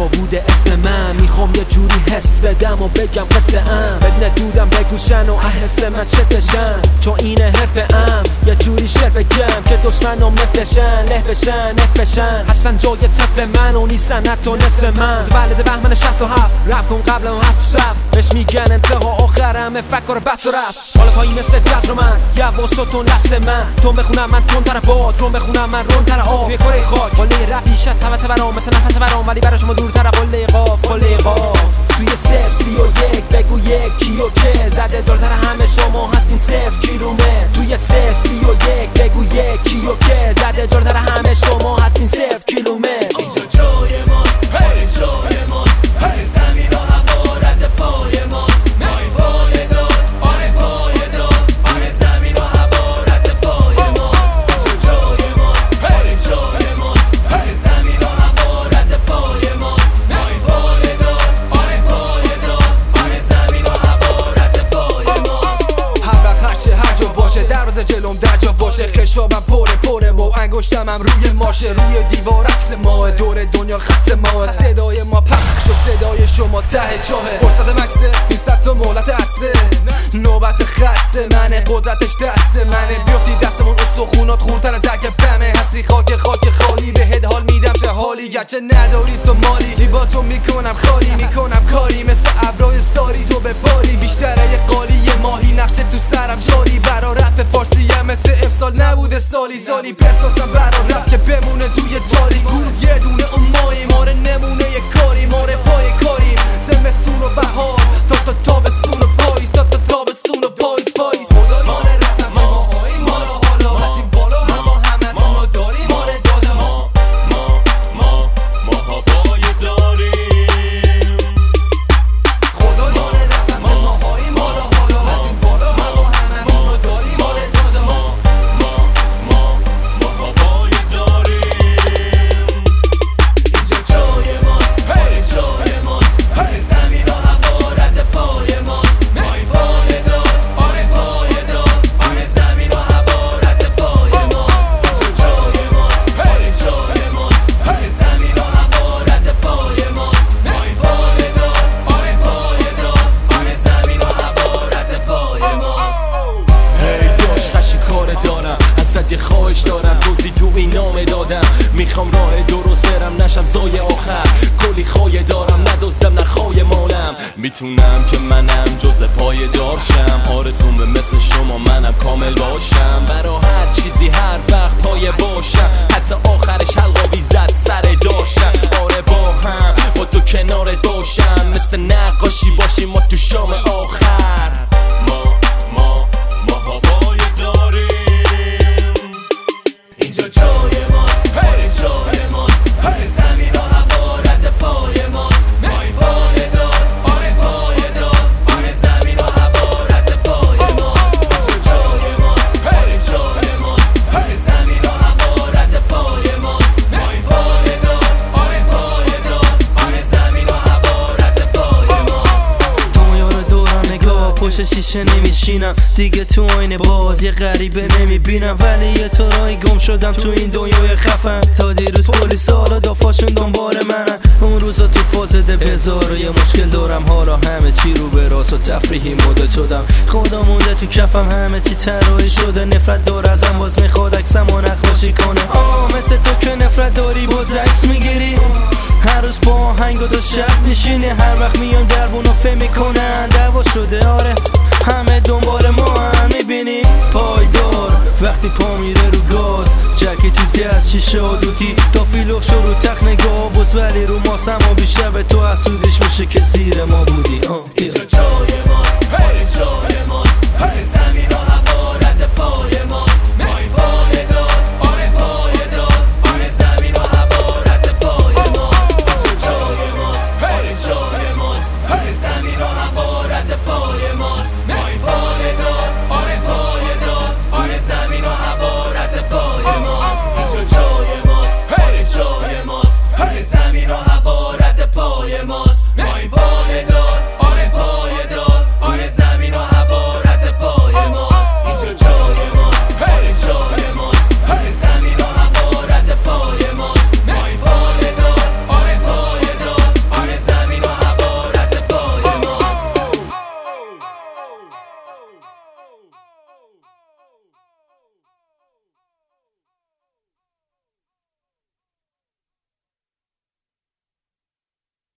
داوود اسم من، میخوام یه جوری حس بدم و بگم قصه ام، بدن دودم بگوشن و احس من چتشن، چون اینه حرف ام یه جوری شعر بگم که دشمنم نفلشن، له بشن نفلشن، هستن جای طفل من و نیستن حتی نصف من. متولد بهمن 67 رپ کن قبل اون هست تو صف، بهش میگن انتها آخرم فکر بس و رفت. حالا پایی مثل جزر من یواش و تون لفظ من، تون بخونم من تون تر باد، رون بخونم من رون تر آب. توی کره خاک قله رپ بیشت حوث برام مثل نفس برام، ولی برای شما دورتر قله قاف قله قاف. توی 031 بگو یکی و که زده جلتر همه شما هستین 0 کیلومتر. توی 031 بگو یکی و که زده جلتر همه شما هستین 0 کیلومتر. اینجا جای ماست، جای ماست، زمین و هوا رد پای ماست. مای پایدار، آره پایدار، آره زمین و هوا رد پای ماست. اینجا جای ماست، جای ماست، زمین و هوا رد پای ماست. مای پایدار، آره پایدار، آره زمین و هوا رد پای ماست. هر وقت هرچه هر جا باشه دروازه جلوم در جا باشه، خشابم پره با انگشتمم روی ماشه، روی دیوار عکس ماه، دور دنیا خط ماه، صدای ما پخش و صدای شما ته چاهه. فرصت مکسه نیست تا مهلت عطسه، نوبت خطه منه، قدرتش دست منه. بیفتی دستمون استخونات خورتر از اگه بمه، هستی خاک خالی بهت حال میدم چه حالی، گرچه نداری تو مالی جیباتو میکنم خالی، میکنم کاری مثل ابرای ساری تو به باری، بیشتره یه قالی یه ماهی نقشه تو سرم جاری. برا رپ فارسی هم مثل امسال نبوده سالی بسازم برا رپ که بمونه توی تاریک. گروه یه دونه اون مایی ماره نمونه یه کاری، ماره پای کاریم زمستون و بهار تا تابستون و پاییز، تا تابستون و پاییز فایز. خدا ماره رپ ماهایی ماره حالا هستیم بالا، ما همه دونو داریم ماره داده ما هوای داریم. خدا ماره رپ ماهایی ماره حالا هستیم بالا، ما همه دونو داریم ماره داده ما هوای داریم. اینجا جای ماست، جای ماست، زمین و هوا رد پای ماست. مای پایدار، آره پایدار، آره زمین و هوا رد پای ماست. اینجا جای ماست، جای ماست، زمین و هوا رد پای ماست. مای پایدار، آره پایدار، آره زمین و هوا رد پای ماست. هی داش خشی کار دارم، ازت یه خواهش دارم، روزی تو این نامه دادم، میخوام راه درست برم نشم زای آخر، کلی خواهی دارم ندوستم نه خواهی مالم، میتونم که منم جز پای دارشم، آرزومه مثل شما منم کامل باشم، برا هر چیزی هر وقت پای باشم، حتی آخرش حلقا بیزد سر داشتم. آره با تو کنار باشم، مثل نقاشی باشیم ما تو شام آخر. ما هوای داریم. اینجا جای ماست، جای ماست، زمین و هوا رد پای ماست. مای پایدار، آره پایدار، آره زمین و هوا رد پای ماست. اینجا جای ماست، جای ماست، زمین و هوا رد پای ماست. مای پایدار، آره پایدار، آره زمین و هوا رد پای ماست. دنیا رو دورم نگاه پشت شیشه نمیشینم دیگه، تو آینه باز یه غریبه نمیبینم، ولی یه طورایی گم شدم تو این دنیای خفن. تا دیروز پلیس حالا دافاشون دنبال منن، اون روزا تو فازده بذار و یه مشکل دارم، حالا همه چی رو به راست و تفریحی مدل شدم، خدا مونده تو کفم همه چی طراحی شده، نفرت دار ازم باز میخواد عکسمو نقاشی کنه. مثل تو که نفرت داری باز عکس میگیری، هر روز با آهنگ و دو شب میشینی، هر وقت میان دربونو فهم میکنن دعوا شده. آره همه دنبال ما هم میبینی پایدار، وقتی پا میره رو گاز، جکی تو دست شیشه و دوتی تا فیلوخ شو رو تخت نگاه باز، ولی رو ماسم و بیشتر به تو حسودش میشه که